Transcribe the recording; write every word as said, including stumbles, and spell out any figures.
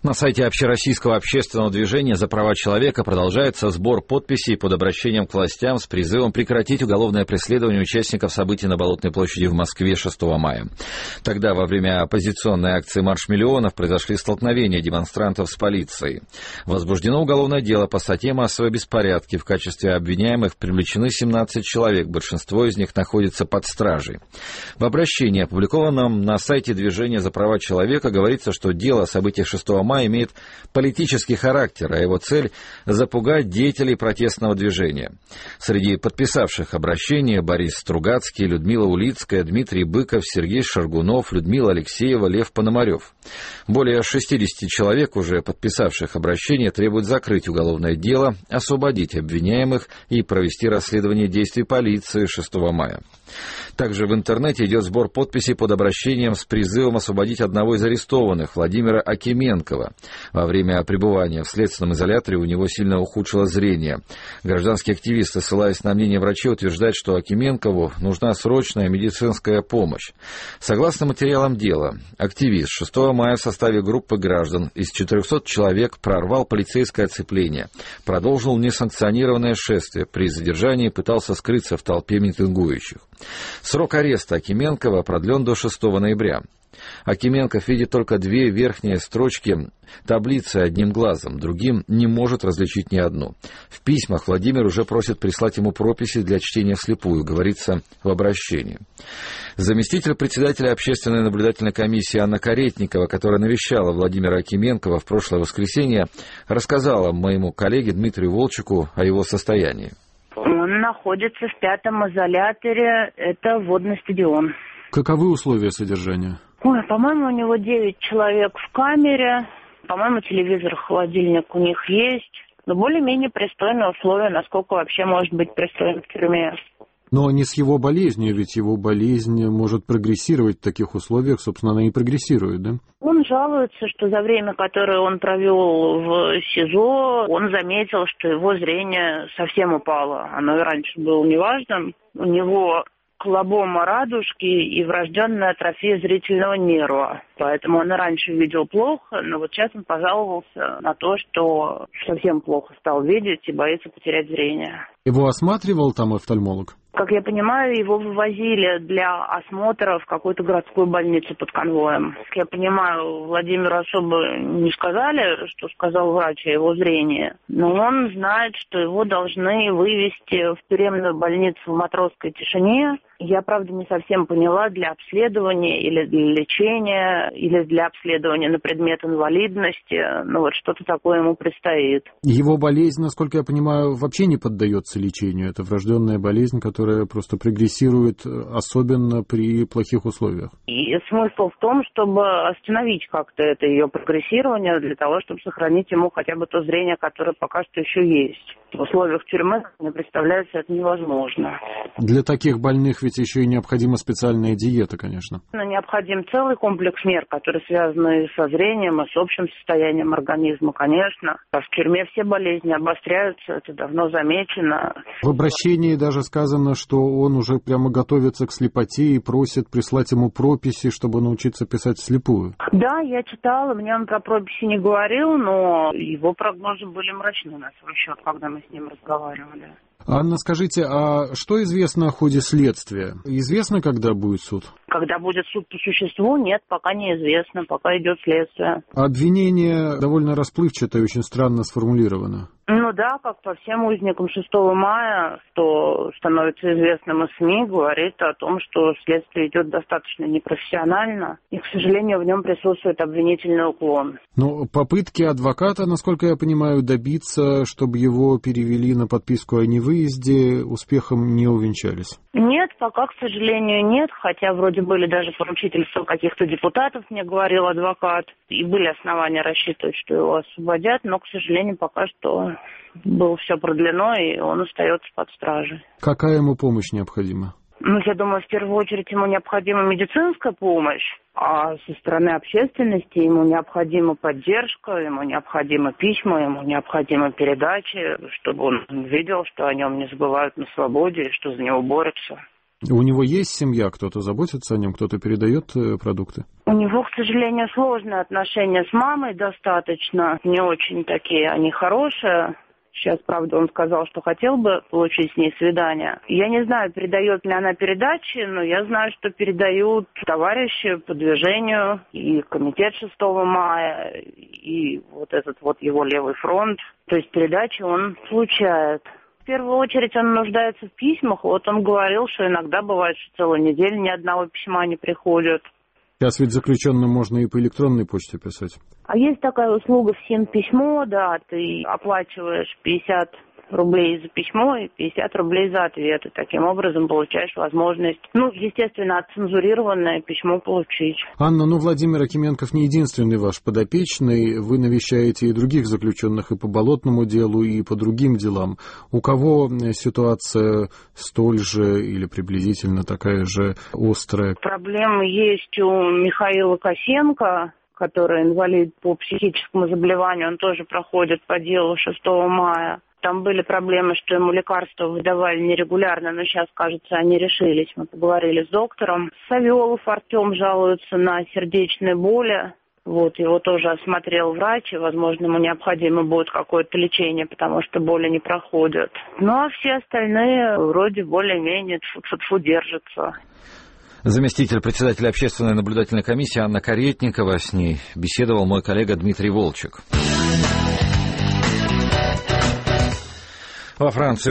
На сайте Общероссийского общественного движения «За права человека» продолжается сбор подписей под обращением к властям с призывом прекратить уголовное преследование участников событий на Болотной площади в Москве шестого мая. Тогда во время оппозиционной акции «Марш миллионов» произошли столкновения демонстрантов с полицией. Возбуждено уголовное дело по статье «Массовые беспорядки». В качестве обвиняемых привлечены семнадцать человек, большинство из них находится под стражей. В обращении, опубликованном на сайте движения «За права человека», говорится, что дело о событиях шестого мая имеет политический характер, а его цель – запугать деятелей протестного движения. Среди подписавших обращение Борис Стругацкий, Людмила Улицкая, Дмитрий Быков, Сергей Шаргунов, Людмила Алексеева, Лев Пономарев. Более шестьдесят человек, уже подписавших обращение, требуют закрыть уголовное дело, освободить обвиняемых и провести расследование действий полиции шестого мая. Также в интернете идет сбор подписей под обращением с призывом освободить одного из арестованных, Владимира Акименкова. Во время пребывания в следственном изоляторе у него сильно ухудшилось зрение. Гражданские активисты, ссылаясь на мнение врачей, утверждают, что Акименкову нужна срочная медицинская помощь. Согласно материалам дела, активист шестого мая в составе группы граждан из четырехсот человек прорвал полицейское оцепление, продолжил несанкционированное шествие, при задержании пытался скрыться в толпе митингующих. Срок ареста Акименкова продлен до шестого ноября. Акименков видит только две верхние строчки таблицы одним глазом, другим не может различить ни одну. В письмах Владимир уже просит прислать ему прописи для чтения вслепую, говорится в обращении. Заместитель председателя общественной наблюдательной комиссии Анна Каретникова, которая навещала Владимира Акименкова в прошлое воскресенье, рассказала моему коллеге Дмитрию Волчеку о его состоянии. Он находится в пятом изоляторе, это водный стадион. Каковы условия содержания? Ой, по-моему, у него девять человек в камере, по-моему, телевизор, холодильник у них есть, но более-менее пристойные условия, насколько вообще может быть пристойно в тюрьме. Но не с его болезнью, ведь его болезнь может прогрессировать в таких условиях, собственно, она и прогрессирует, да? Он жалуется, что за время, которое он провел в СИЗО, он заметил, что его зрение совсем упало. Оно и раньше было неважным. У него колобома радужки и врожденная атрофия зрительного нерва. Поэтому он и раньше видел плохо, но вот сейчас он пожаловался на то, что совсем плохо стал видеть и боится потерять зрение. Его осматривал там офтальмолог? Как я понимаю, его вывозили для осмотра в какую-то городскую больницу под конвоем. Как я понимаю, Владимиру особо не сказали, что сказал врач о его зрении. Но он знает, что его должны вывезти в тюремную больницу в Матросской Тишине. Я, правда, не совсем поняла, для обследования или для лечения, или для обследования на предмет инвалидности. Ну вот что-то такое ему предстоит. Его болезнь, насколько я понимаю, вообще не поддается лечению. Это врожденная болезнь, которая просто прогрессирует, особенно при плохих условиях. И смысл в том, чтобы остановить как-то это ее прогрессирование, для того, чтобы сохранить ему хотя бы то зрение, которое пока что еще есть. В условиях тюрьмы, мне представляется, это невозможно. Для таких больных ведь еще и необходима специальная диета, конечно. Но необходим целый комплекс мер, которые связаны со зрением, и с общим состоянием организма, конечно. А в тюрьме все болезни обостряются, это давно замечено. В обращении даже сказано, что он уже прямо готовится к слепоте и просит прислать ему прописи, чтобы научиться писать вслепую. Да, я читала, мне он про прописи не говорил, но его прогнозы были мрачны на свой счет, когда мы с ним разговаривали. Анна, скажите, а что известно о ходе следствия? Известно, когда будет суд? Когда будет суд по существу, нет, пока неизвестно, пока идет следствие. Обвинение довольно расплывчато и очень странно сформулировано. Ну да, как по всем узникам шестого мая, что становится известным из СМИ, говорит о том, что следствие идет достаточно непрофессионально, и, к сожалению, в нем присутствует обвинительный уклон. Но попытки адвоката, насколько я понимаю, добиться, чтобы его перевели на подписку о невыезде, успехом не увенчались. Нет, пока, к сожалению, нет, хотя вроде были даже поручительства каких-то депутатов, мне говорил адвокат, и были основания рассчитывать, что его освободят, но, к сожалению, пока что было все продлено, и он остается под стражей. Какая ему помощь необходима? Ну, я думаю, в первую очередь ему необходима медицинская помощь, а со стороны общественности ему необходима поддержка, ему необходимы письма, ему необходимы передачи, чтобы он видел, что о нем не забывают на свободе и что за него борются. У него есть семья, кто-то заботится о нем, кто-то передает продукты? У него, к сожалению, сложные отношения с мамой достаточно, не очень такие, они хорошие. Сейчас, правда, он сказал, что хотел бы получить с ней свидание. Я не знаю, передает ли она передачи, но я знаю, что передают товарищи по движению, и комитет шестого мая, и вот этот вот его левый фронт. То есть передачи он получает. В первую очередь он нуждается в письмах. Вот он говорил, что иногда бывает, что целую неделю ни одного письма не приходит. Сейчас ведь заключенным можно и по электронной почте писать. А есть такая услуга в СИН-письмо, да, ты оплачиваешь пятьдесят рублей за письмо и пятьдесят рублей за ответ. И таким образом получаешь возможность, ну, естественно, отцензурированное письмо получить. Анна, ну, Владимир Акименков не единственный ваш подопечный. Вы навещаете и других заключенных и по болотному делу, и по другим делам. У кого ситуация столь же или приблизительно такая же острая? Проблемы есть у Михаила Косенко, который инвалид по психическому заболеванию. Он тоже проходит по делу шестого мая. Там были проблемы, что ему лекарства выдавали нерегулярно, но сейчас, кажется, они решились. Мы поговорили с доктором. Савелов Артем жалуется на сердечные боли. Вот, его тоже осмотрел врач, и, возможно, ему необходимо будет какое-то лечение, потому что боли не проходят. Ну, а все остальные вроде более-менее тьфу-тьфу-тьфу держатся. Заместитель председателя общественной наблюдательной комиссии Анна Каретникова. С ней беседовал мой коллега Дмитрий Волчек. Во Франции